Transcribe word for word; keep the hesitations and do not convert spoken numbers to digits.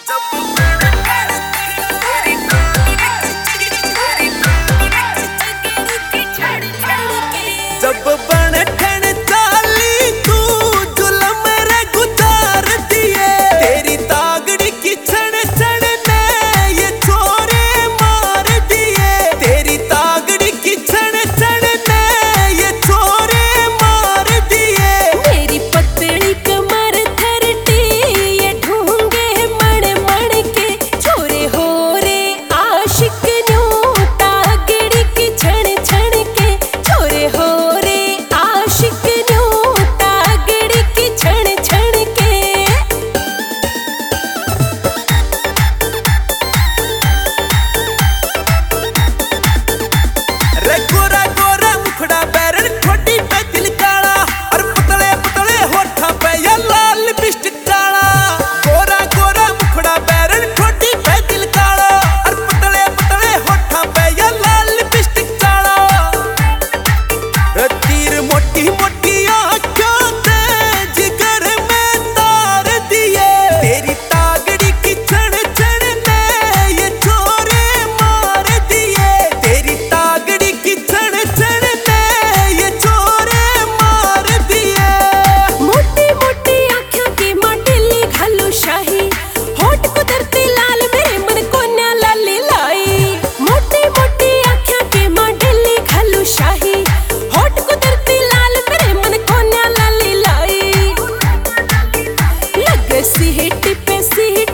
जब बन ठन चाली तू जुलम रे गुजार दिए, तेरी तागड़ी की छण छण ने ये छोरे मार दिए, तेरी तागड़ी की छण छण ने ये छोरे मार दिए। मेरी पतली कमर थरटी ये ढूंगे मण मण के छोरे हो रे आशिक न्यू तागड़ी की छण छण के छोरे हो मोटी मोटी आँखों से जिगर में तार दिए, तेरी तागड़ी की छण छण ने ये छोरे मार दिए, तेरी तागड़ी की छण छण ने ये छोरे मार दिए। मोटी मोटी आँखों की माटिली घालू शाही, होठ कुदरती लाल मेरे मन को न्या लाली लाई। मोटी मोटी आँखों की माटिली घालू शाही, होठ कुदरती सी टिपे सी